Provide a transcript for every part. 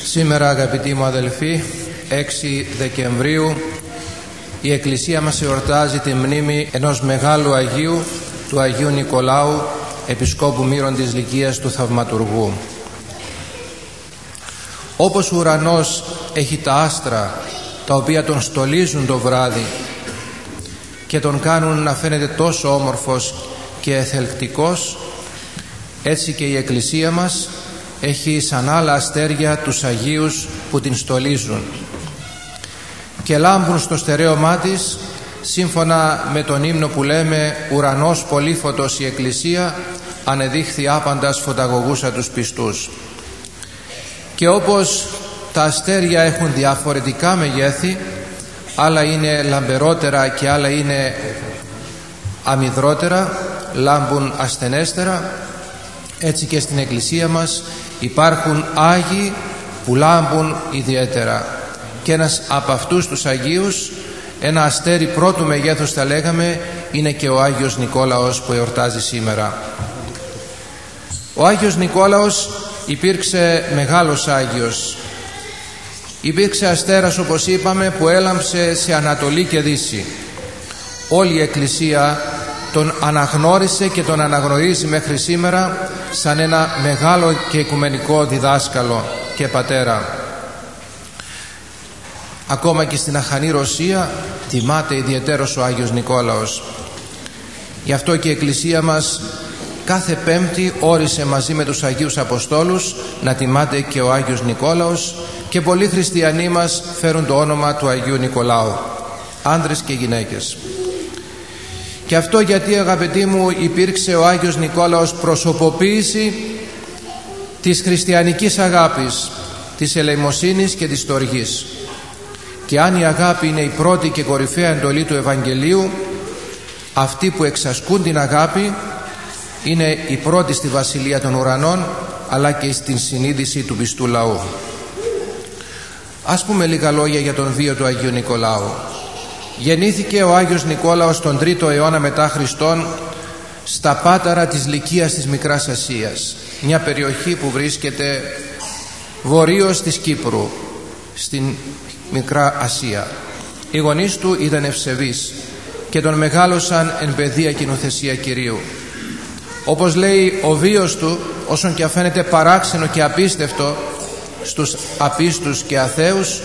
Σήμερα, αγαπητοί μου αδελφοί, 6 Δεκεμβρίου, η Εκκλησία μας εορτάζει τη μνήμη ενός μεγάλου Αγίου, του Αγίου Νικολάου, Επισκόπου Μύρων της Λυκίας του Θαυματουργού. Όπως ο ουρανός έχει τα άστρα τα οποία τον στολίζουν το βράδυ και τον κάνουν να φαίνεται τόσο όμορφος και εθελκτικός, έτσι και η Εκκλησία μας έχει σαν άλλα αστέρια τους Αγίους που την στολίζουν και λάμπουν στο στερέωμά της, σύμφωνα με τον ύμνο που λέμε «Ουρανός πολύφωτος η Εκκλησία, ανεδείχθη άπαντας φωταγωγούσα τους πιστούς». Και όπως τα αστέρια έχουν διαφορετικά μεγέθη, άλλα είναι λαμπερότερα και άλλα είναι αμυδρότερα, λάμπουν ασθενέστερα, έτσι και στην Εκκλησία μας υπάρχουν Άγιοι που λάμπουν ιδιαίτερα. Και ένας από αυτούς τους Αγίους, ένα αστέρι πρώτου μεγέθους θα λέγαμε, είναι και ο Άγιος Νικόλαος που εορτάζει σήμερα. Ο Άγιος Νικόλαος υπήρξε μεγάλος Άγιος. Υπήρξε αστέρας, όπως είπαμε, που έλαμψε σε Ανατολή και Δύση. Όλη η Εκκλησία τον αναγνώρισε και τον αναγνωρίζει μέχρι σήμερα σαν ένα μεγάλο και οικουμενικό διδάσκαλο και πατέρα. Ακόμα και στην αχανή Ρωσία τιμάται ιδιαιτέρως ο Άγιος Νικόλαος. Γι' αυτό και η Εκκλησία μας κάθε Πέμπτη όρισε μαζί με τους Αγίους Αποστόλους να τιμάται και ο Άγιος Νικόλαος, και πολλοί χριστιανοί μας φέρουν το όνομα του Αγίου Νικολάου, άνδρες και γυναίκες. Και αυτό γιατί, αγαπητοί μου, υπήρξε ο Άγιος Νικόλαος προσωποποίηση της χριστιανικής αγάπης, της ελεημοσύνης και της στοργής. Και αν η αγάπη είναι η πρώτη και κορυφαία εντολή του Ευαγγελίου, αυτοί που εξασκούν την αγάπη είναι οι πρώτοι στη Βασιλεία των Ουρανών, αλλά και στην συνείδηση του πιστού λαού. Ας πούμε λίγα λόγια για τον βίο του Αγίου Νικολάου. Γεννήθηκε ο Άγιος Νικόλαος τον 3ο αιώνα μετά Χριστόν στα Πάταρα της Λυκίας της Μικράς Ασίας, μια περιοχή που βρίσκεται βορείως της Κύπρου, στην Μικρά Ασία. Οι γονείς του ήταν ευσεβείς και τον μεγάλωσαν εν παιδεία και νοθεσία Κυρίου. Όπως λέει ο βίος του, όσον και αφαίνεται παράξενο και απίστευτο στους απίστους και αθέους,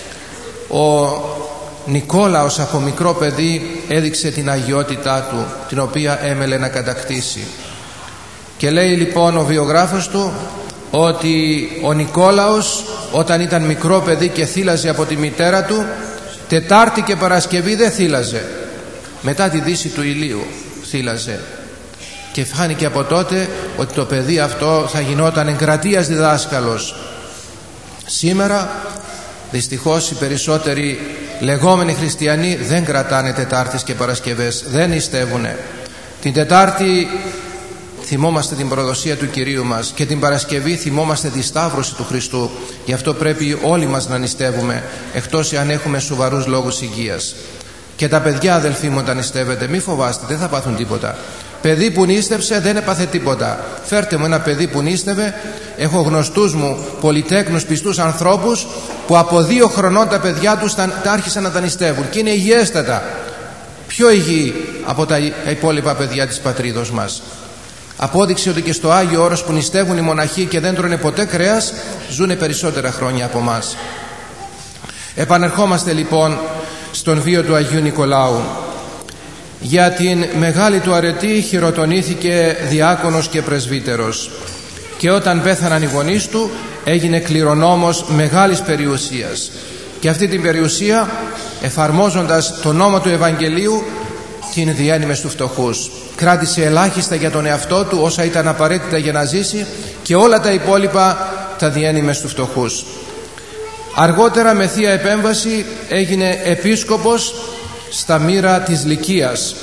ο Νικόλαος από μικρό παιδί έδειξε την αγιότητά του, την οποία έμελε να κατακτήσει. Και λέει λοιπόν ο βιογράφος του ότι ο Νικόλαος όταν ήταν μικρό παιδί και θύλαζε από τη μητέρα του, Τετάρτη και Παρασκευή δεν θύλαζε, μετά τη δύση του ηλίου θύλαζε. Και φάνηκε από τότε ότι το παιδί αυτό θα γινόταν εγκρατείας διδάσκαλος. Σήμερα δυστυχώς οι περισσότεροι λεγόμενοι χριστιανοί δεν κρατάνε Τετάρτες και Παρασκευές, δεν νηστεύουνε. Την Τετάρτη θυμόμαστε την προδοσία του Κυρίου μας και την Παρασκευή θυμόμαστε τη Σταύρωση του Χριστού. Γι' αυτό πρέπει όλοι μας να νηστεύουμε, εκτός αν έχουμε σοβαρούς λόγους υγείας. Και τα παιδιά, αδελφοί μου, όταν νηστεύετε, μη φοβάστε, δεν θα πάθουν τίποτα. Παιδί που νήστεψε δεν έπαθε τίποτα. Φέρτε μου ένα παιδί που νήστευε. Έχω γνωστούς μου πολυτέκνους πιστούς ανθρώπους που από 2 χρονών τα παιδιά τους τα άρχισαν να τα νηστεύουν και είναι υγιέστατα, πιο υγιή από τα υπόλοιπα παιδιά της πατρίδος μας. Απόδειξε ότι και στο Άγιο Όρος που νηστεύουν οι μοναχοί και δεν τρώνε ποτέ κρέας, ζουνε περισσότερα χρόνια από μας. Επανερχόμαστε λοιπόν στον βίο του Αγίου Νικολάου. Για την μεγάλη του αρετή χειροτονήθηκε διάκονος και πρεσβύτερος, και όταν πέθαναν οι γονείς του έγινε κληρονόμος μεγάλης περιουσίας, και αυτή την περιουσία, εφαρμόζοντας τον νόμο του Ευαγγελίου, την διένυμε στους φτωχούς. Κράτησε ελάχιστα για τον εαυτό του όσα ήταν απαραίτητα για να ζήσει, και όλα τα υπόλοιπα τα διένυμε στους φτωχούς. Αργότερα με θεία επέμβαση έγινε επίσκοπος στα Μύρα της Λυκίας.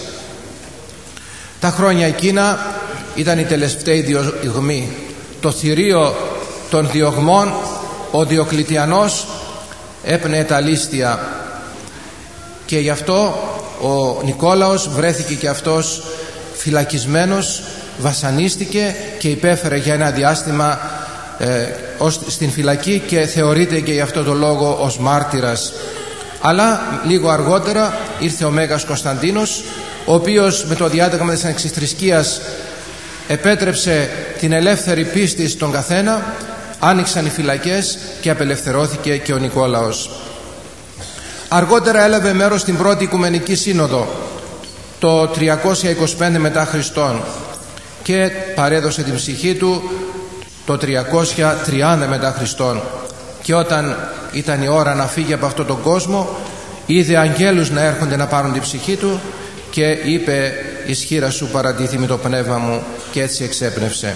Τα χρόνια εκείνα ήταν η τελευταία διωγμή, το θηρίο των διωγμών. Ο Διοκλητιανός έπνεε τα λίστια και γι' αυτό ο Νικόλαος βρέθηκε και αυτός φυλακισμένος, βασανίστηκε και υπέφερε για ένα διάστημα στην φυλακή και θεωρείται και γι' αυτό το λόγο ως μάρτυρας. Αλλά λίγο αργότερα ήρθε ο Μέγας Κωνσταντίνος, ο οποίος με το διάταγμα της ανεξιθρησκείας επέτρεψε την ελεύθερη πίστη στον καθένα, άνοιξαν οι φυλακές και απελευθερώθηκε και ο Νικόλαος. Αργότερα έλαβε μέρος στην πρώτη Οικουμενική Σύνοδο το 325 μετά Χριστόν και παρέδωσε την ψυχή του το 330 μετά Χριστόν. Και όταν ήταν η ώρα να φύγει από αυτόν τον κόσμο, είδε αγγέλους να έρχονται να πάρουν την ψυχή του και είπε «Ισχύρα σου παρατήθη το πνεύμα μου», και έτσι εξέπνευσε.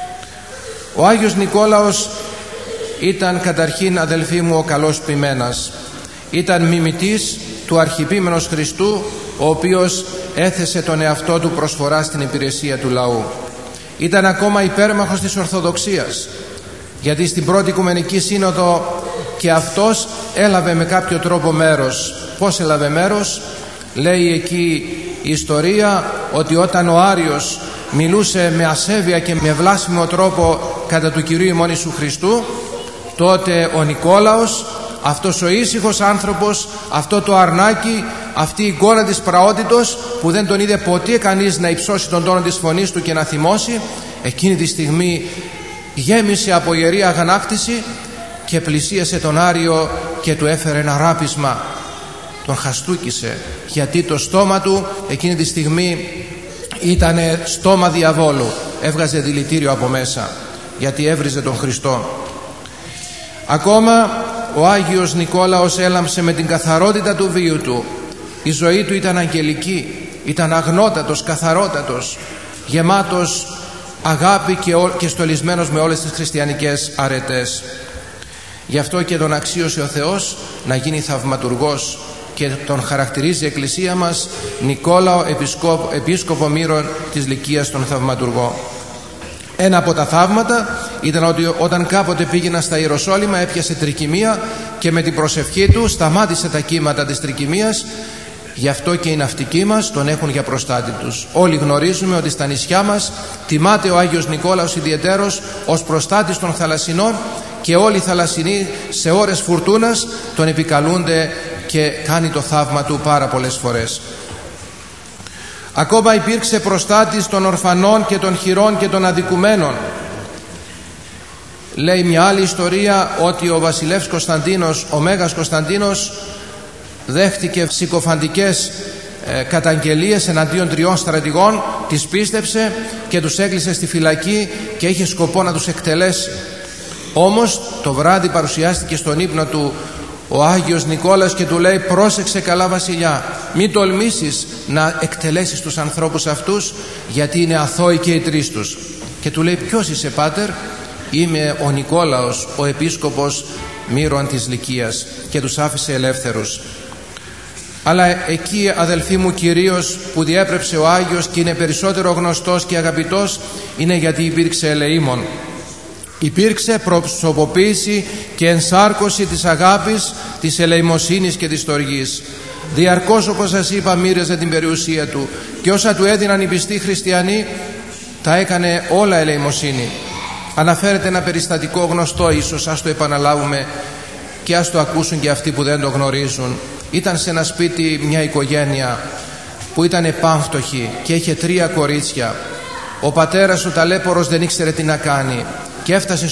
Ο Άγιος Νικόλαος ήταν καταρχήν, αδελφοί μου, ο καλός ποιμένας. Ήταν μιμητής του Αρχιεπίμενος Χριστού, ο οποίος έθεσε τον εαυτό του προσφορά στην υπηρεσία του λαού. Ήταν ακόμα υπέρμαχος της Ορθοδοξίας, γιατί στην πρώτη Οικουμενική Σύνοδο και αυτός έλαβε με κάποιο τρόπο μέρος. Πώς έλαβε μέρος? Λέει εκεί η ιστορία ότι όταν ο Άριος μιλούσε με ασέβεια και με βλάσιμο τρόπο κατά του Κυρίου ημών Ιησού Χριστού, τότε ο Νικόλαος, αυτός ο ήσυχος άνθρωπος, αυτό το αρνάκι, αυτή η εικόνα της πραότητος που δεν τον είδε ποτέ κανείς να υψώσει τον τόνο της φωνής του και να θυμώσει, εκείνη τη στιγμή γέμισε από ιερή αγανάκτηση και πλησίασε τον Άριο και του έφερε ένα ράπισμα. Τον χαστούκισε, γιατί το στόμα του εκείνη τη στιγμή ήταν στόμα διαβόλου, έβγαζε δηλητήριο από μέσα, γιατί έβριζε τον Χριστό. Ακόμα ο Άγιος Νικόλαος έλαμψε με την καθαρότητα του βίου του. Η ζωή του ήταν αγγελική, ήταν αγνότατος, καθαρότατος, γεμάτος αγάπη και στολισμένος με όλες τις χριστιανικές αρετές. Γι' αυτό και τον αξίωσε ο Θεός να γίνει θαυματουργός και τον χαρακτηρίζει η Εκκλησία μας Νικόλαο επίσκοπο Μύρων της Λυκίας τον Θαυματουργό. Ένα από τα θαύματα ήταν ότι όταν κάποτε πήγαινα στα Ιεροσόλυμα έπιασε τρικυμία και με την προσευχή του σταμάτησε τα κύματα της τρικυμίας. Γι' αυτό και οι ναυτικοί μας τον έχουν για προστάτη τους. Όλοι γνωρίζουμε ότι στα νησιά μας τιμάται ο Άγιος Νικόλαος ιδιαιτέρως ως προστάτης των θαλασσινών και όλοι οι θαλασσινοί σε ώρες φουρτούνας τον επικαλούνται και κάνει το θαύμα του πάρα πολλές φορές. Ακόμα υπήρξε προστάτης των ορφανών και των χειρών και των αδικουμένων. Λέει μια άλλη ιστορία ότι ο βασιλεύς Κωνσταντίνος, ο Μέγας Κωνσταντίνος, δέχτηκε συκοφαντικές καταγγελίες εναντίον 3 στρατηγών, τις πίστεψε και τους έκλεισε στη φυλακή και είχε σκοπό να τους εκτελέσει. Όμως το βράδυ παρουσιάστηκε στον ύπνο του ο Άγιος Νικόλαος και του λέει «Πρόσεξε καλά βασιλιά, μην τολμήσεις να εκτελέσεις τους ανθρώπους αυτούς, γιατί είναι αθώοι και οι 3 τους». Και του λέει «Ποιος είσαι πάτερ?» «Είμαι ο Νικόλαος, ο επίσκοπος Μύρων της Λυκίας», και τους άφησε ελεύθερους. Αλλά εκεί, αδελφοί μου, κυρίως που διέπρεψε ο Άγιος και είναι περισσότερο γνωστός και αγαπητός, είναι γιατί υπήρξε ελεήμων. Υπήρξε προσωποποίηση και ενσάρκωση της αγάπης, της ελεημοσύνης και της στοργής. Διαρκώς, όπως σας είπα, μοίραζε την περιουσία του και όσα του έδιναν οι πιστοί χριστιανοί τα έκανε όλα ελεημοσύνη. Αναφέρεται ένα περιστατικό γνωστό, ίσως ας το επαναλάβουμε και ας το ακούσουν και αυτοί που δεν το γνωρίζουν. Ήταν σε ένα σπίτι μια οικογένεια που ήταν επάμφτωχη και είχε 3 κορίτσια. Ο πατέρας ο ταλέπορος δεν ήξερε τι να κάνει και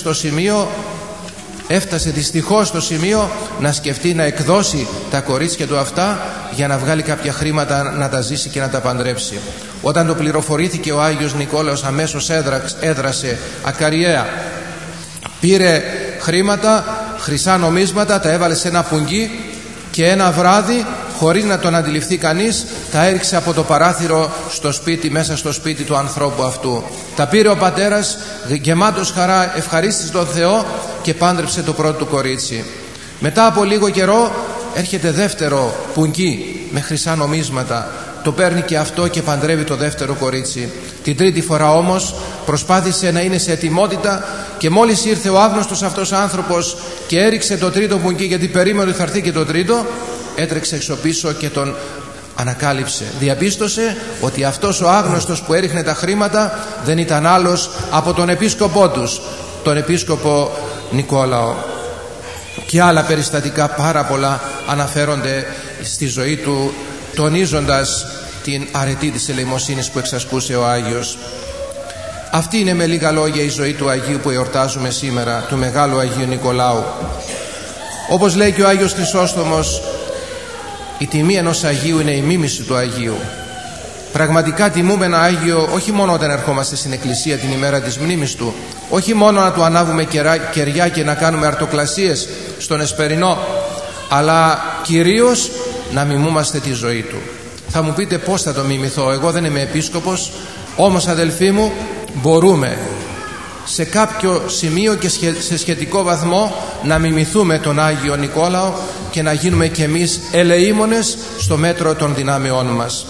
έφτασε δυστυχώς στο σημείο να σκεφτεί να εκδώσει τα κορίτσια του αυτά για να βγάλει κάποια χρήματα να τα ζήσει και να τα παντρέψει. Όταν το πληροφορήθηκε, ο Άγιος Νικόλαος αμέσως έδρασε ακαριέα. Πήρε χρήματα, χρυσά νομίσματα, τα έβαλε σε ένα πουγγί και ένα βράδυ, χωρίς να τον αντιληφθεί κανείς, τα έριξε από το παράθυρο στο σπίτι, μέσα στο σπίτι του ανθρώπου αυτού. Τα πήρε ο πατέρας, γεμάτος χαρά, ευχαρίστησε τον Θεό και πάντρεψε το πρώτο του κορίτσι. Μετά από λίγο καιρό έρχεται δεύτερο πουγγί με χρυσά νομίσματα. Το παίρνει και αυτό και παντρεύει το δεύτερο κορίτσι. Την τρίτη φορά όμως προσπάθησε να είναι σε ετοιμότητα και μόλις ήρθε ο άγνωστος αυτός άνθρωπος και έριξε το τρίτο πουγγί, γιατί περίμενε ότι θα έρθει και το τρίτο, έτρεξε έξω πίσω και τον ανακάλυψε. Διαπίστωσε ότι αυτός ο άγνωστος που έριχνε τα χρήματα δεν ήταν άλλος από τον επίσκοπό τους, τον Επίσκοπο Νικόλαο. Και άλλα περιστατικά πάρα πολλά αναφέρονται στη ζωή του, τονίζοντας την αρετή της ελεημοσύνης που εξασκούσε ο Άγιος. Αυτή είναι με λίγα λόγια η ζωή του Αγίου που εορτάζουμε σήμερα, του Μεγάλου Αγίου Νικολάου. Όπως λέει και ο Άγιος Χρυσόστομος, η τιμή ενός Αγίου είναι η μίμηση του Αγίου. Πραγματικά τιμούμε ένα Άγιο όχι μόνο όταν ερχόμαστε στην Εκκλησία την ημέρα της μνήμης του, όχι μόνο να του ανάβουμε κεριά και να κάνουμε αρτοκλασίες στον Εσπερινό, αλλά κυρίως να μιμούμαστε τη ζωή του. Θα μου πείτε πώς θα το μιμηθώ, εγώ δεν είμαι επίσκοπος, όμως αδελφοί μου μπορούμε σε κάποιο σημείο και σε σχετικό βαθμό να μιμηθούμε τον Άγιο Νικόλαο και να γίνουμε κι εμείς ελεήμονες στο μέτρο των δυνάμεών μας.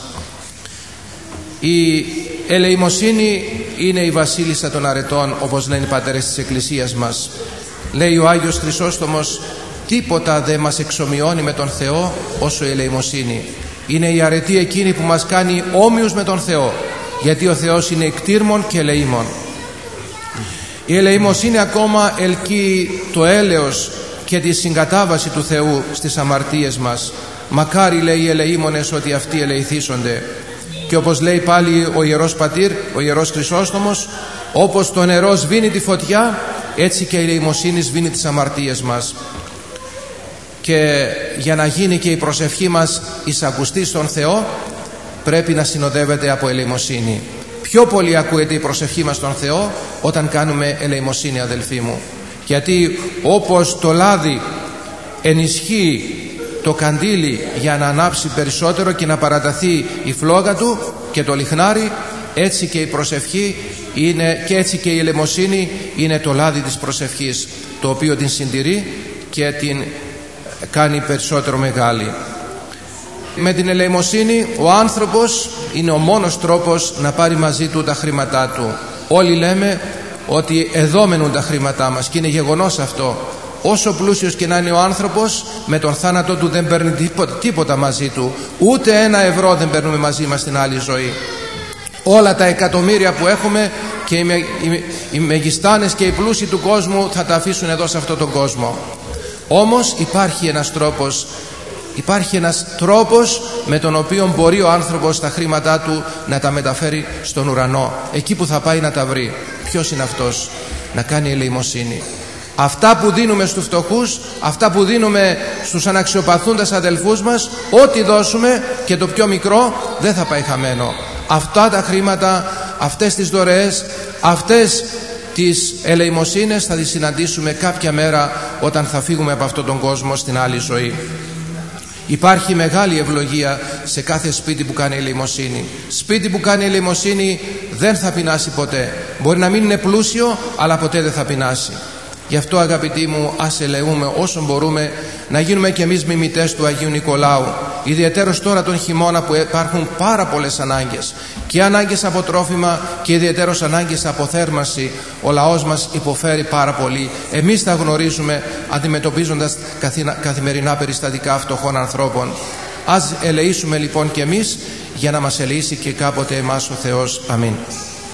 Η ελεημοσύνη είναι η βασίλισσα των αρετών, όπως λένε οι πατέρες της Εκκλησίας μας. Λέει ο Άγιος Χρυσόστομος, τίποτα δεν μας εξομοιώνει με τον Θεό όσο η ελεημοσύνη. Είναι η αρετή εκείνη που μας κάνει όμοιους με τον Θεό, γιατί ο Θεός είναι εκτήρμον και ελεήμον. Η ελεημοσύνη ακόμα ελκύει το έλεος και τη συγκατάβαση του Θεού στις αμαρτίες μας. Μακάρι, λέει, οι ελεήμονες ότι αυτοί ελεηθήσονται. Και όπως λέει πάλι ο Ιερός Πατήρ, ο Ιερός Χρυσόστομος, όπως το νερό σβήνει τη φωτιά, έτσι και η ελεημοσύνη σβήνει τις αμαρτίες μας. Και για να γίνει και η προσευχή μας εισακουστή στον Θεό, πρέπει να συνοδεύεται από ελεημοσύνη. Πιο πολύ ακούεται η προσευχή μας στον Θεό όταν κάνουμε ελεημοσύνη, αδελφοί μου. Γιατί όπως το λάδι ενισχύει το καντήλι για να ανάψει περισσότερο και να παραταθεί η φλόγα του και το λιχνάρι, έτσι και η προσευχή είναι, και έτσι και η ελεημοσύνη είναι το λάδι της προσευχής, το οποίο την συντηρεί και την κάνει περισσότερο μεγάλη. Με την ελεημοσύνη ο άνθρωπος είναι ο μόνος τρόπος να πάρει μαζί του τα χρήματά του. Όλοι λέμε ότι εδώ μένουν τα χρήματά μας και είναι γεγονός αυτό. Όσο πλούσιος και να είναι ο άνθρωπος, με τον θάνατο του δεν παίρνει τίποτα μαζί του. Ούτε ένα ευρώ δεν παίρνουμε μαζί μας στην άλλη ζωή. Όλα τα εκατομμύρια που έχουμε και οι μεγιστάνες και οι πλούσιοι του κόσμου θα τα αφήσουν εδώ σε αυτόν τον κόσμο. Όμως υπάρχει ένας τρόπος με τον οποίο μπορεί ο άνθρωπος τα χρήματά του να τα μεταφέρει στον ουρανό, εκεί που θα πάει να τα βρει. Ποιος είναι αυτός? Να κάνει ελεημοσύνη. Αυτά που δίνουμε στους φτωχούς, αυτά που δίνουμε στους αναξιοπαθούντες αδελφούς μας, ό,τι δώσουμε και το πιο μικρό δεν θα πάει χαμένο. Αυτά τα χρήματα, αυτές τις δωρεές, αυτές τις ελεημοσύνες θα τις συναντήσουμε κάποια μέρα όταν θα φύγουμε από αυτόν τον κόσμο στην άλλη ζωή. Υπάρχει μεγάλη ευλογία σε κάθε σπίτι που κάνει ελεημοσύνη. Σπίτι που κάνει ελεημοσύνη δεν θα πεινάσει ποτέ. Μπορεί να μην είναι πλούσιο, αλλά ποτέ δεν θα πεινάσει. Γι' αυτό, αγαπητοί μου, ας ελεούμε όσο μπορούμε να γίνουμε κι εμείς μιμητές του Αγίου Νικολάου. Ιδιαιτέρως τώρα τον χειμώνα που υπάρχουν πάρα πολλές ανάγκες, και ανάγκες από τρόφιμα και ιδιαιτέρως ανάγκες από θέρμανση. Ο λαός μας υποφέρει πάρα πολύ. Εμείς τα γνωρίζουμε αντιμετωπίζοντας καθημερινά περιστατικά φτωχών ανθρώπων. Ας ελεήσουμε λοιπόν κι εμείς, για να μας ελεήσει και κάποτε εμάς ο Θεός. Αμήν.